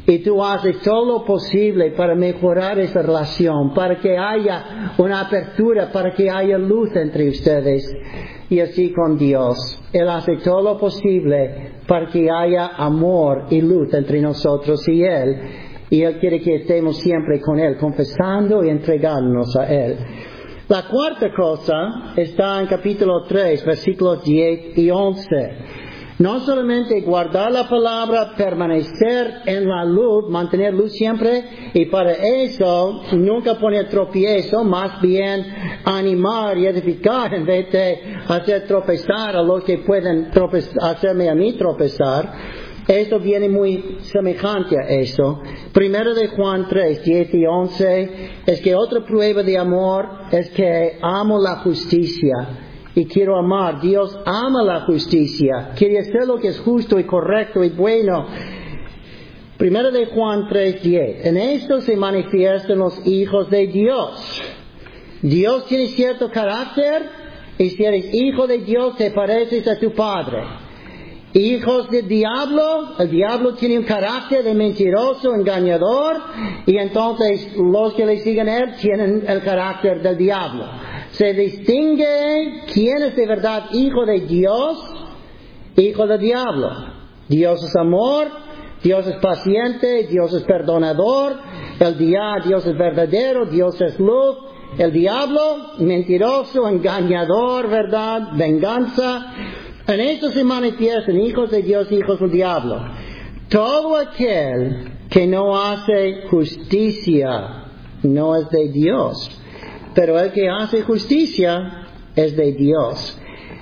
Y tú haces todo lo posible para mejorar esa relación, para que haya una apertura, para que haya luz entre ustedes. Y así con Dios. Él hace todo lo posible para que haya amor y luz entre nosotros y Él. Y Él quiere que estemos siempre con Él, confesando y entregándonos a Él. La cuarta cosa está en capítulo tres, versículos diez y once. No solamente guardar la palabra, permanecer en la luz, mantener luz siempre, y para eso nunca poner tropiezo, más bien animar y edificar en vez de hacer tropezar a los que pueden tropezar, hacerme a mí tropezar. Esto viene muy semejante a eso. Primero de Juan tres, diez y once, es que otra prueba de amor es que amo la justicia. Y quiero amar. Dios ama la justicia. Quiere hacer lo que es justo y correcto y bueno. Primero de Juan tres diez. En esto se manifiestan los hijos de Dios. Dios tiene cierto carácter. Y si eres hijo de Dios, te pareces a tu Padre. Hijos del diablo. El diablo tiene un carácter de mentiroso, engañador. Y entonces los que le siguen a él tienen el carácter del diablo. Se distingue quién es de verdad hijo de Dios, hijo del diablo. Dios es amor, Dios es paciente, Dios es perdonador, el día Dios es verdadero, Dios es luz, el diablo mentiroso, engañador, verdad, venganza. En esto se manifiestan hijos de Dios, hijos del diablo. Todo aquel que no hace justicia no es de Dios. Pero el que hace justicia es de Dios.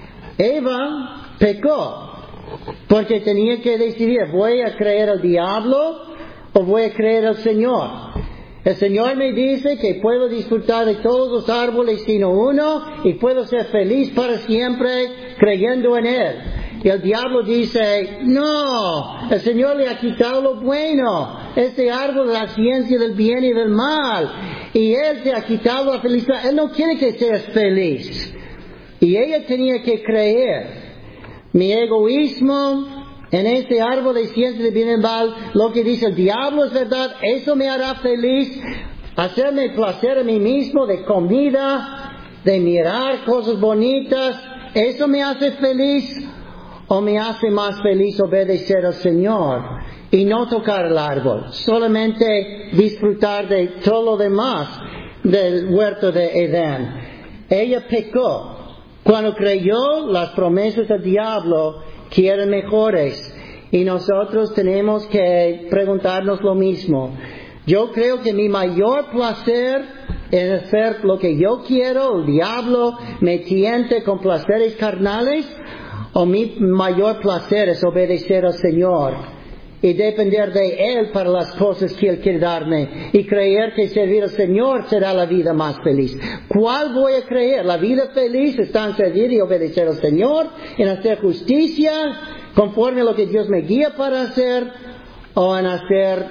Eva pecó porque tenía que decidir, ¿voy a creer al diablo o voy a creer al Señor? El Señor me dice que puedo disfrutar de todos los árboles sino uno y puedo ser feliz para siempre creyendo en Él. Y el diablo dice, no, el Señor le ha quitado lo bueno, este árbol de la ciencia del bien y del mal, y Él te ha quitado la felicidad. Él no quiere que seas feliz. Y ella tenía que creer. Mi egoísmo en este árbol de ciencia del bien y del mal, lo que dice el diablo es verdad, eso me hará feliz, hacerme placer a mí mismo de comida, de mirar cosas bonitas, eso me hace feliz. ¿O me hace más feliz obedecer al Señor y no tocar el árbol? Solamente disfrutar de todo lo demás del huerto de Edén. Ella pecó. Cuando creyó las promesas del diablo que eran mejores. Y nosotros tenemos que preguntarnos lo mismo. Yo creo que mi mayor placer es hacer lo que yo quiero. El diablo me tiente con placeres carnales. O mi mayor placer es obedecer al Señor y depender de Él para las cosas que Él quiere darme y creer que servir al Señor será la vida más feliz. ¿Cuál voy a creer? ¿La vida feliz está en servir y obedecer al Señor, en hacer justicia conforme a lo que Dios me guía para hacer, o en hacer,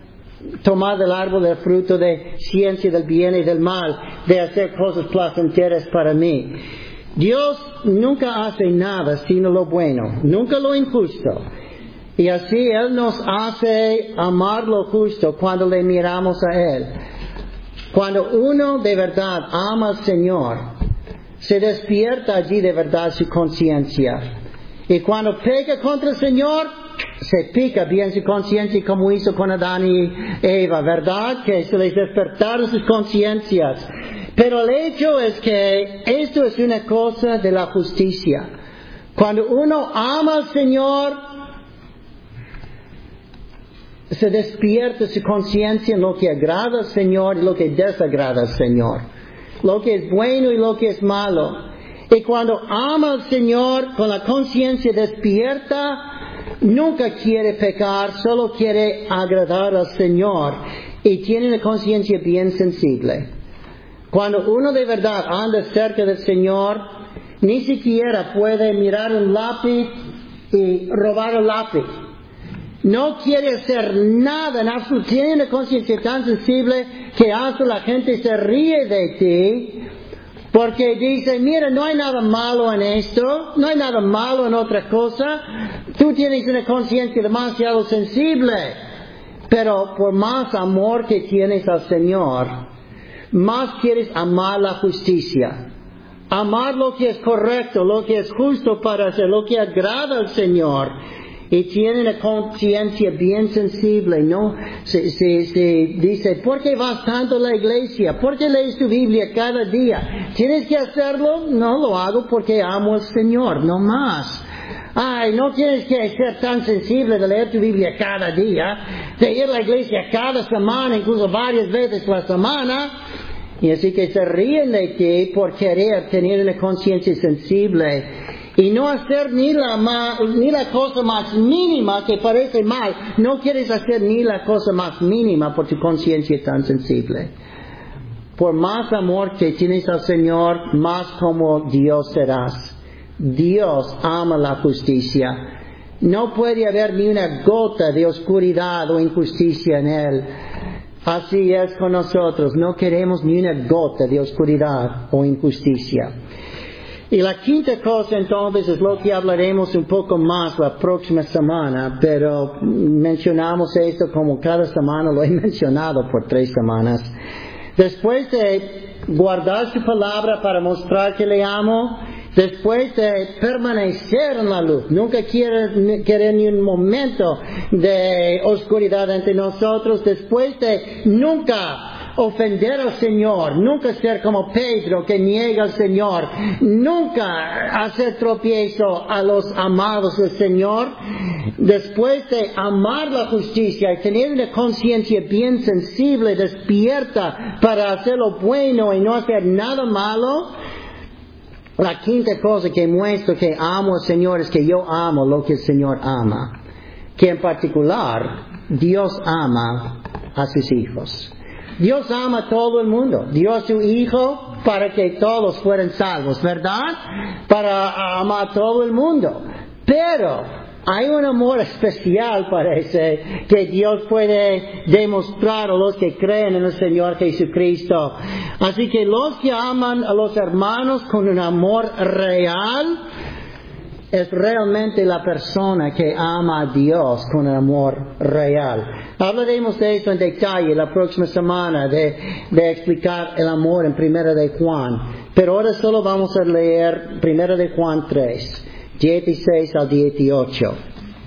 tomar del árbol del fruto de ciencia del bien y del mal, de hacer cosas placenteras para mí? Dios nunca hace nada sino lo bueno, nunca lo injusto. Y así Él nos hace amar lo justo cuando le miramos a Él. Cuando uno de verdad ama al Señor, se despierta allí de verdad su conciencia. Y cuando peca contra el Señor, se pica bien su conciencia como hizo con Adán y Eva, ¿verdad? Que se les despertaron sus conciencias. Pero el hecho es que esto es una cosa de la justicia. Cuando uno ama al Señor, se despierta su conciencia en lo que agrada al Señor y lo que desagrada al Señor. Lo que es bueno y lo que es malo. Y cuando ama al Señor con la conciencia despierta, nunca quiere pecar, solo quiere agradar al Señor. Y tiene una conciencia bien sensible. Cuando uno de verdad anda cerca del Señor, ni siquiera puede mirar un lápiz y robar el lápiz. No quiere hacer nada, en absoluto. Tiene una conciencia tan sensible que hasta la gente se ríe de ti, porque dice, mira, no hay nada malo en esto, no hay nada malo en otra cosa. Tú tienes una conciencia demasiado sensible. Pero por más amor que tienes al Señor, más quieres amar la justicia. Amar lo que es correcto, lo que es justo para hacer, lo que agrada al Señor. Y tiene una conciencia bien sensible, ¿no? Se, se, se dice, ¿por qué vas tanto a la iglesia? ¿Por qué lees tu Biblia cada día? ¿Tienes que hacerlo? No, lo hago porque amo al Señor, no más. Ay, no tienes que ser tan sensible de leer tu Biblia cada día, de ir a la iglesia cada semana, incluso varias veces a la semana. Y así que se ríen de ti por querer tener una conciencia sensible y no hacer ni la, ma, ni la cosa más mínima que parece mal. No quieres hacer ni la cosa más mínima por tu conciencia tan sensible. Por más amor que tienes al Señor, más como Dios serás. Dios ama la justicia. No puede haber ni una gota de oscuridad o injusticia en Él. Así es con nosotros. No queremos ni una gota de oscuridad o injusticia. Y la quinta cosa entonces es lo que hablaremos un poco más la próxima semana, pero mencionamos esto como cada semana lo he mencionado por tres semanas. Después de guardar su palabra para mostrar que le amo, después de permanecer en la luz, nunca quiere, querer ni un momento de oscuridad entre nosotros, después de nunca ofender al Señor, nunca ser como Pedro que niega al Señor, nunca hacer tropiezo a los amados del Señor, después de amar la justicia y tener una conciencia bien sensible, despierta para hacer lo bueno y no hacer nada malo. La quinta cosa que muestro que amo al Señor es que yo amo lo que el Señor ama. Que en particular, Dios ama a sus hijos. Dios ama a todo el mundo. Dio a su Hijo para que todos fueran salvos, ¿verdad? Para amar a todo el mundo. Pero hay un amor especial, parece, que Dios puede demostrar a los que creen en el Señor Jesucristo. Así que los que aman a los hermanos con un amor real, es realmente la persona que ama a Dios con un amor real. Hablaremos de esto en detalle la próxima semana, de, de explicar el amor en Primera de Juan. Pero ahora solo vamos a leer Primera de Juan tres. dieciséis al dieciocho.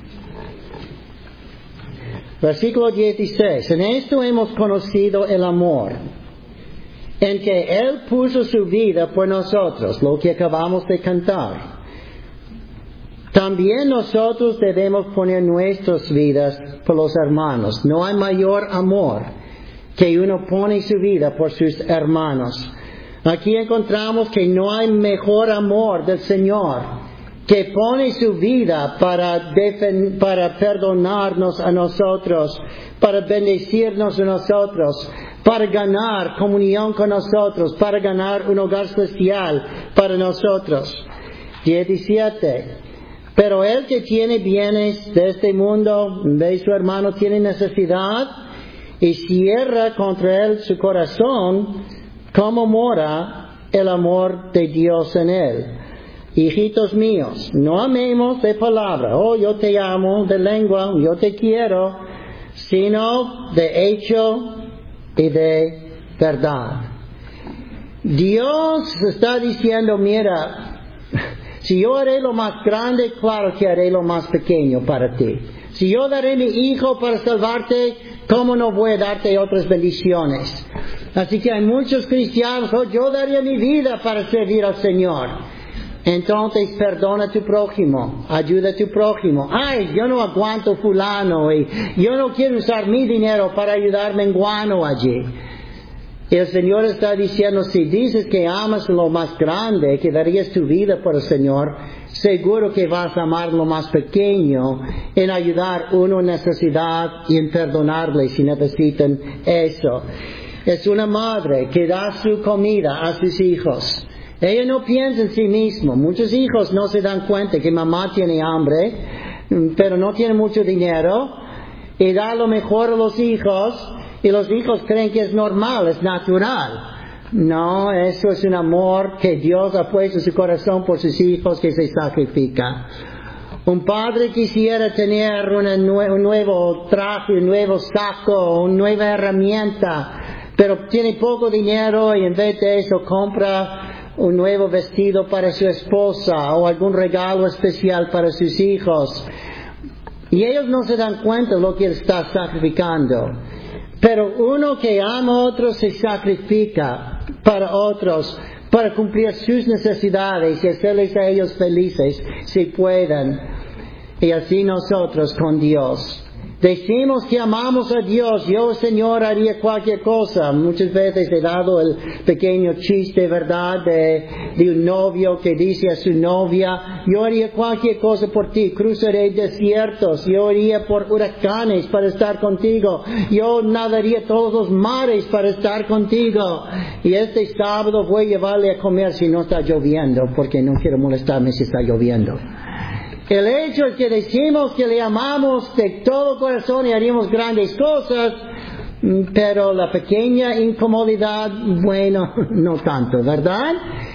Versículo dieciséis. En esto hemos conocido el amor, en que Él puso su vida por nosotros, lo que acabamos de cantar. También nosotros debemos poner nuestras vidas por los hermanos. No hay mayor amor que uno pone su vida por sus hermanos. Aquí encontramos que no hay mejor amor del Señor que pone su vida para, defen- para perdonarnos a nosotros, para bendecirnos a nosotros, para ganar comunión con nosotros, para ganar un hogar especial para nosotros. diecisiete. Pero el que tiene bienes de este mundo, ve su hermano tiene necesidad y cierra contra él su corazón, ¿cómo mora el amor de Dios en él? Hijitos míos, no amemos de palabra, oh yo te amo, de lengua, yo te quiero, sino de hecho y de verdad. Dios está diciendo, mira, si yo haré lo más grande, claro que haré lo más pequeño para ti. Si yo daré mi hijo para salvarte, ¿cómo no voy a darte otras bendiciones? Así que hay muchos cristianos, oh, yo daría mi vida para servir al Señor. Entonces perdona a tu prójimo, ayuda a tu prójimo. Ay, yo no aguanto fulano y yo no quiero usar mi dinero para ayudarme en guano allí. Y el Señor está diciendo, si dices que amas lo más grande, que darías tu vida por el Señor, seguro que vas a amar lo más pequeño en ayudar uno en necesidad y en perdonarle si necesitan eso. Es una madre que da su comida a sus hijos. Ella no piensa en sí misma. Muchos hijos no se dan cuenta que mamá tiene hambre, pero no tiene mucho dinero, y da lo mejor a los hijos. Y los hijos creen que es normal, es natural. No, eso es un amor que Dios ha puesto en su corazón por sus hijos que se sacrifica. Un padre quisiera tener una nue- un nuevo traje, un nuevo saco, una nueva herramienta, pero tiene poco dinero y en vez de eso compra un nuevo vestido para su esposa o algún regalo especial para sus hijos. Y ellos no se dan cuenta de lo que él está sacrificando. Pero uno que ama a otros se sacrifica para otros, para cumplir sus necesidades y hacerles a ellos felices si pueden. Y así nosotros con Dios. Decimos que amamos a Dios. Yo, Señor, haría cualquier cosa. Muchas veces he dado el pequeño chiste, ¿verdad? De, de un novio que dice a su novia, yo haría cualquier cosa por ti. Cruzaré desiertos. Yo iría por huracanes para estar contigo. Yo nadaría todos los mares para estar contigo. Y este sábado voy a llevarle a comer si no está lloviendo, porque no quiero molestarme si está lloviendo. El hecho es que decimos que le amamos de todo corazón y haríamos grandes cosas, pero la pequeña incomodidad, bueno, no tanto, ¿verdad?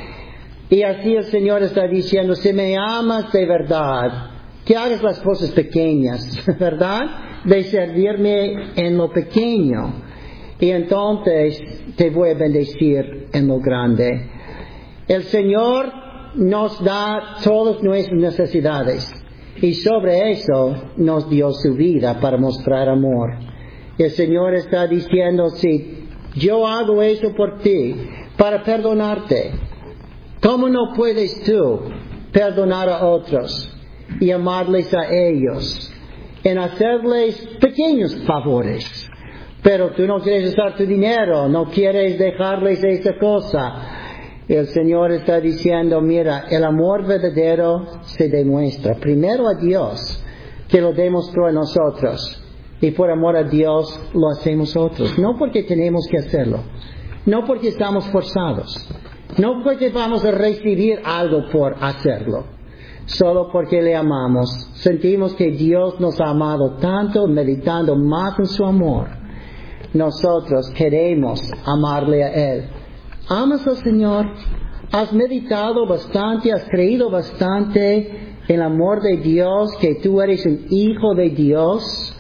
Y así el Señor está diciendo, si me amas de verdad, que hagas las cosas pequeñas, ¿verdad? De servirme en lo pequeño. Y entonces te voy a bendecir en lo grande. El Señor nos da todas nuestras necesidades y sobre eso nos dio su vida para mostrar amor. El Señor está diciendo, si yo hago eso por ti, para perdonarte, ¿cómo no puedes tú perdonar a otros y amarles a ellos en hacerles pequeños favores? Pero tú no quieres usar tu dinero, no quieres dejarles esa cosa. El Señor está diciendo, mira, el amor verdadero se demuestra primero a Dios, que lo demostró a nosotros, y por amor a Dios lo hacemos otros. No porque tenemos que hacerlo, no porque estamos forzados, no porque vamos a recibir algo por hacerlo, solo porque le amamos. Sentimos que Dios nos ha amado tanto, meditando más en su amor. Nosotros queremos amarle a Él. ¿Amas al Señor? ¿Has meditado bastante? ¿Has creído bastante en el amor de Dios? Que tú eres un hijo de Dios.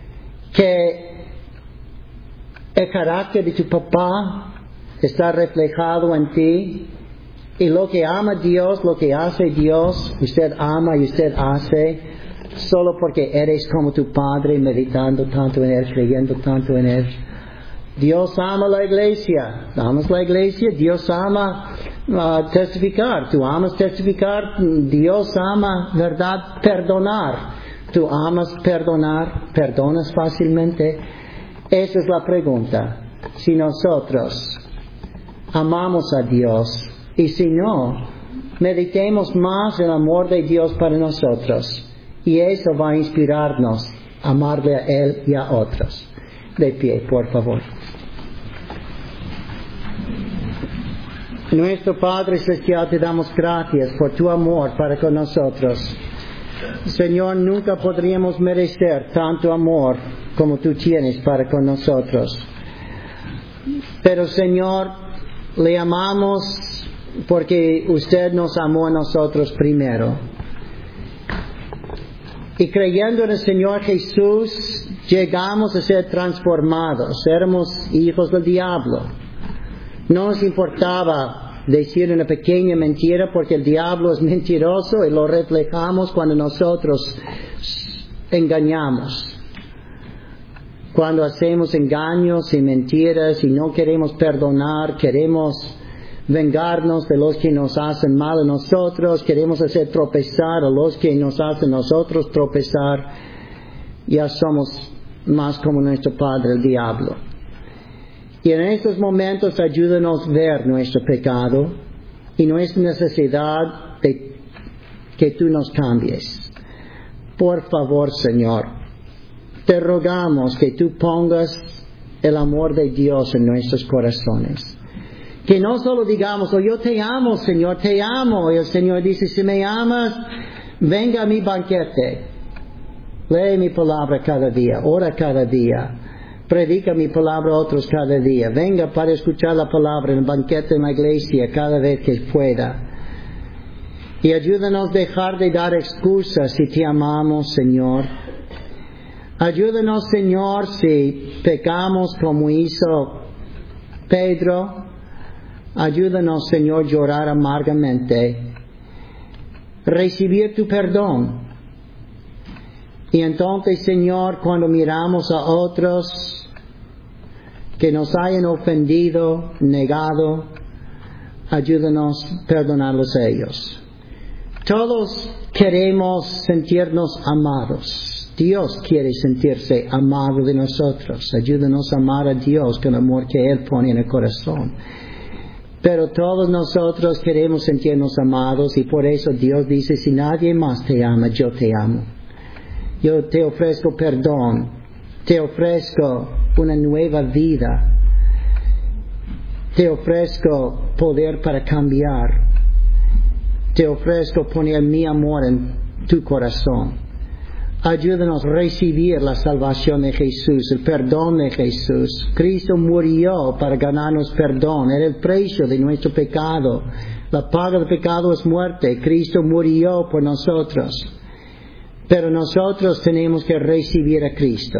Que el carácter de tu papá está reflejado en ti. Y lo que ama Dios, lo que hace Dios, usted ama y usted hace solo porque eres como tu padre, meditando tanto en Él, creyendo tanto en Él. Dios ama la iglesia. ¿Amas la iglesia? Dios ama uh, testificar. ¿Tú amas testificar? Dios ama, ¿verdad? Perdonar. ¿Tú amas perdonar? ¿Perdonas fácilmente? Esa es la pregunta. Si nosotros amamos a Dios y si no, meditemos más en el amor de Dios para nosotros. Y eso va a inspirarnos a amarle a Él y a otros. De pie, por favor. Nuestro Padre Celestial, te damos gracias por tu amor para con nosotros. Señor, nunca podríamos merecer tanto amor como tú tienes para con nosotros. Pero Señor, le amamos porque usted nos amó a nosotros primero. Y creyendo en el Señor Jesús, llegamos a ser transformados. Éramos hijos del diablo. No nos importaba decir una pequeña mentira porque el diablo es mentiroso y lo reflejamos cuando nosotros engañamos. Cuando hacemos engaños y mentiras y no queremos perdonar, queremos vengarnos de los que nos hacen mal a nosotros, queremos hacer tropezar a los que nos hacen nosotros tropezar, ya somos más como nuestro padre el diablo. Y en estos momentos ayúdanos a ver nuestro pecado y nuestra necesidad de que tú nos cambies. Por favor, Señor, te rogamos que tú pongas el amor de Dios en nuestros corazones. Que no solo digamos, oh, yo te amo, Señor, te amo. Y el Señor dice, si me amas, venga a mi banquete. Lee mi palabra cada día, ora cada día. Predica mi palabra a otros cada día. Venga para escuchar la palabra en el banquete en la iglesia cada vez que pueda. Y ayúdanos a dejar de dar excusas si te amamos, Señor. Ayúdanos, Señor, si pecamos como hizo Pedro. Ayúdanos, Señor, a llorar amargamente. Recibir tu perdón. Y entonces, Señor, cuando miramos a otros que nos hayan ofendido, negado, ayúdanos a perdonarlos a ellos. Todos queremos sentirnos amados. Dios quiere sentirse amado de nosotros. Ayúdanos a amar a Dios con el amor que Él pone en el corazón. Pero todos nosotros queremos sentirnos amados y por eso Dios dice, si nadie más te ama, yo te amo. Yo te ofrezco perdón. Te ofrezco una nueva vida. Te ofrezco poder para cambiar. Te ofrezco poner mi amor en tu corazón. Ayúdanos a recibir la salvación de Jesús, el perdón de Jesús. Cristo murió para ganarnos perdón. Era el precio de nuestro pecado. La paga del pecado es muerte. Cristo murió por nosotros. Pero nosotros tenemos que recibir a Cristo.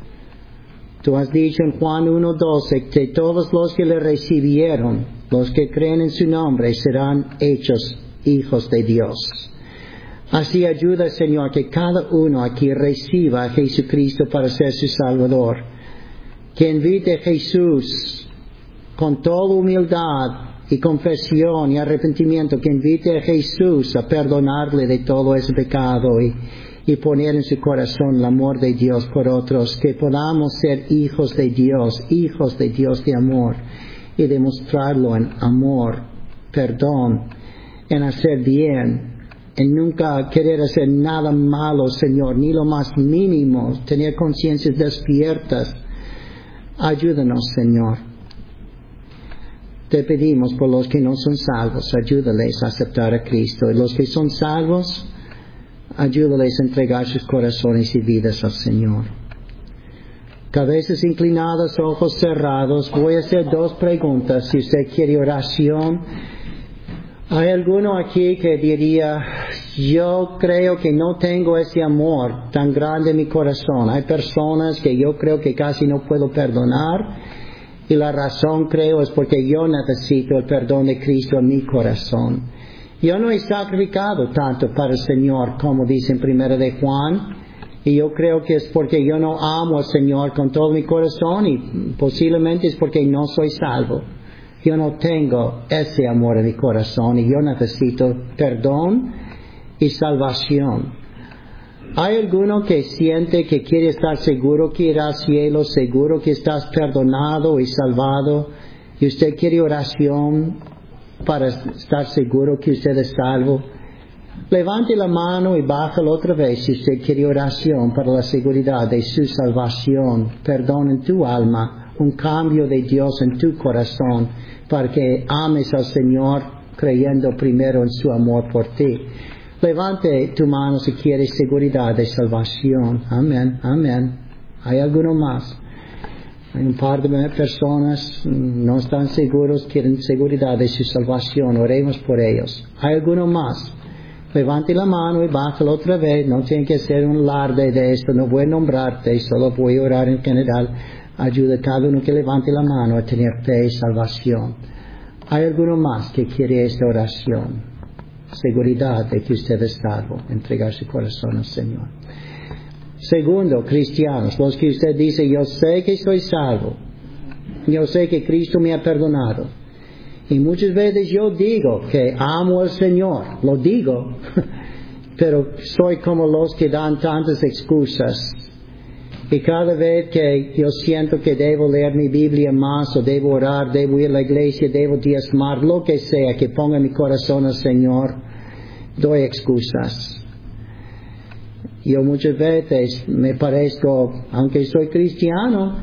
Tú has dicho en Juan uno doce que todos los que le recibieron, los que creen en su nombre, serán hechos hijos de Dios. Así ayuda, Señor, que cada uno aquí reciba a Jesucristo para ser su Salvador. Que invite a Jesús con toda humildad y confesión y arrepentimiento, que invite a Jesús a perdonarle de todo ese pecado y, y poner en su corazón el amor de Dios por otros. Que podamos ser hijos de Dios, hijos de Dios de amor y demostrarlo en amor, perdón, en hacer bien, en nunca querer hacer nada malo, Señor, ni lo más mínimo, tener conciencias despiertas. Ayúdanos, Señor. Te pedimos por los que no son salvos, ayúdales a aceptar a Cristo. Y los que son salvos, ayúdales a entregar sus corazones y vidas al Señor. Cabezas inclinadas, ojos cerrados. Voy a hacer dos preguntas. Si usted quiere oración, ¿hay alguno aquí que diría, yo creo que no tengo ese amor tan grande en mi corazón? Hay personas que yo creo que casi no puedo perdonar y la razón creo es porque yo necesito el perdón de Cristo en mi corazón. Yo no he sacrificado tanto para el Señor como dice en primera de Juan y yo creo que es porque yo no amo al Señor con todo mi corazón y posiblemente es porque no soy salvo. Yo no tengo ese amor en mi corazón y yo necesito perdón y salvación. ¿Hay alguno que siente que quiere estar seguro que irá al cielo, seguro que estás perdonado y salvado y usted quiere oración para estar seguro que usted es salvo? Levante la mano y bájalo otra vez si usted quiere oración para la seguridad de su salvación, perdón en tu alma, un cambio de Dios en tu corazón para que ames al Señor creyendo primero en su amor por ti. Levante tu mano si quieres seguridad de salvación. Amén, amén. ¿Hay alguno más? Hay un par de personas no están seguros, quieren seguridad de su salvación. Oremos por ellos. ¿Hay alguno más? Levante la mano y bájalo otra vez. No tiene que ser un alarde de esto. No voy a nombrarte, solo voy a orar en general. Ayuda a cada uno que levante la mano a tener fe y salvación. ¿Hay alguno más que quiere esta oración? Seguridad de que usted es salvo. Entregar su corazón al Señor. Segundo, cristianos, los que usted dice, yo sé que soy salvo. Yo sé que Cristo me ha perdonado. Y muchas veces yo digo que amo al Señor. Lo digo. Pero soy como los que dan tantas excusas. Y cada vez que yo siento que debo leer mi Biblia más, o debo orar, debo ir a la iglesia, debo diezmar, lo que sea, que ponga mi corazón al Señor, doy excusas. Yo muchas veces me parezco, aunque soy cristiano,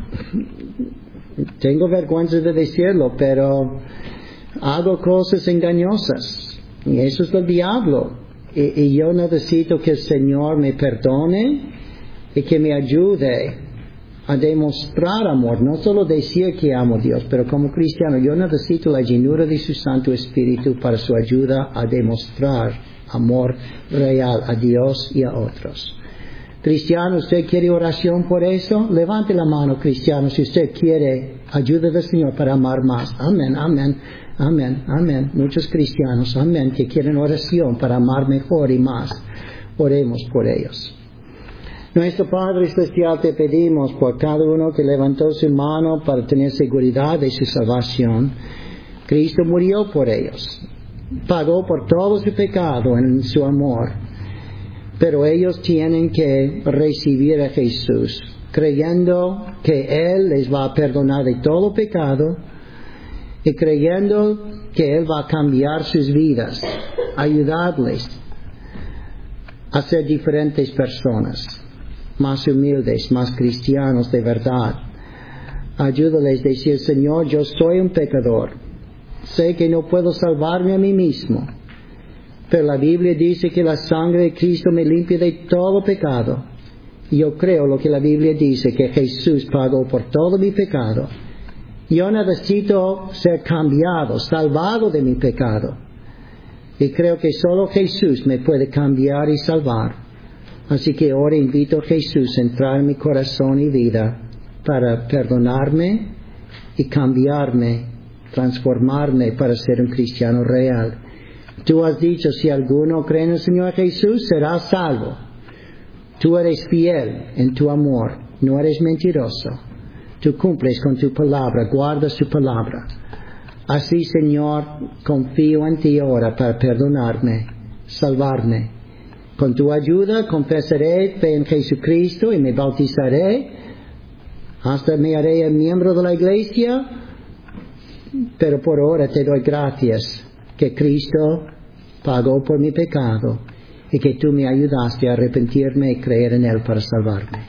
tengo vergüenza de decirlo, pero hago cosas engañosas. Y eso es del diablo. Y, y yo necesito que el Señor me perdone y que me ayude a demostrar amor, no solo decir que amo a Dios, pero como cristiano yo necesito la llenura de su Santo Espíritu para su ayuda a demostrar amor real a Dios y a otros. Cristiano, ¿usted quiere oración por eso? Levante la mano, cristiano, si usted quiere ayuda del Señor para amar más. Amén, amén, amén, amén. Muchos cristianos, amén, que quieren oración para amar mejor y más. Oremos por ellos. Nuestro Padre Celestial, te pedimos por cada uno que levantó su mano para tener seguridad de su salvación. Cristo murió por ellos. Pagó por todo su pecado en su amor. Pero ellos tienen que recibir a Jesús, creyendo que Él les va a perdonar de todo pecado y creyendo que Él va a cambiar sus vidas, ayudarles a ser diferentes personas, más humildes, más cristianos de verdad. Ayúdales a decir, Señor, yo soy un pecador, sé que no puedo salvarme a mí mismo. Pero la Biblia dice que la sangre de Cristo me limpia de todo pecado. Y yo creo lo que la Biblia dice, que Jesús pagó por todo mi pecado. Yo necesito ser cambiado, salvado de mi pecado. Y creo que solo Jesús me puede cambiar y salvar. Así que ahora invito a Jesús a entrar en mi corazón y vida para perdonarme y cambiarme, transformarme para ser un cristiano real. Tú has dicho, si alguno cree en el Señor Jesús, será salvo. Tú eres fiel en tu amor, no eres mentiroso. Tú cumples con tu palabra, guardas tu palabra. Así, Señor, confío en ti ahora para perdonarme, salvarme. Con tu ayuda confesaré fe en Jesucristo y me bautizaré. Hasta me haré miembro de la iglesia. Pero por ahora te doy gracias que Cristo pagó por mi pecado y que tú me ayudaste a arrepentirme y creer en Él para salvarme.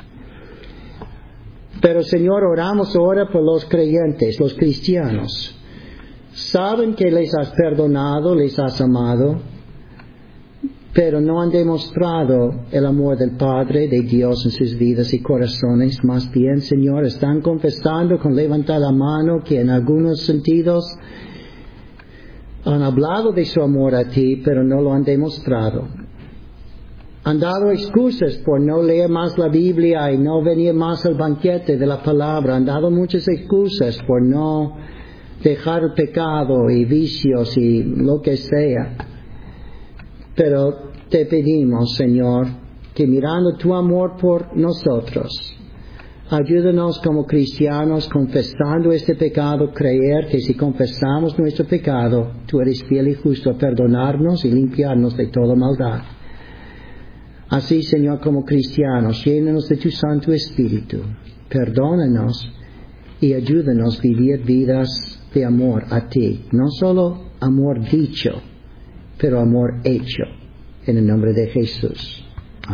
Pero Señor, oramos ahora por los creyentes, los cristianos. Saben que les has perdonado, les has amado, pero no han demostrado el amor del Padre, de Dios en sus vidas y corazones. Más bien, Señor, están confesando con levantar la mano que en algunos sentidos han hablado de su amor a ti, pero no lo han demostrado. Han dado excusas por no leer más la Biblia y no venir más al banquete de la palabra. Han dado muchas excusas por no dejar el pecado y vicios y lo que sea. Pero te pedimos, Señor, que mirando tu amor por nosotros, ayúdanos como cristianos, confesando este pecado, creer que si confesamos nuestro pecado, tú eres fiel y justo a perdonarnos y limpiarnos de toda maldad. Así, Señor, como cristianos, llénanos de tu Santo Espíritu, perdónanos y ayúdanos a vivir vidas de amor a ti. No solo amor dicho, pero amor hecho. En el nombre de Jesús.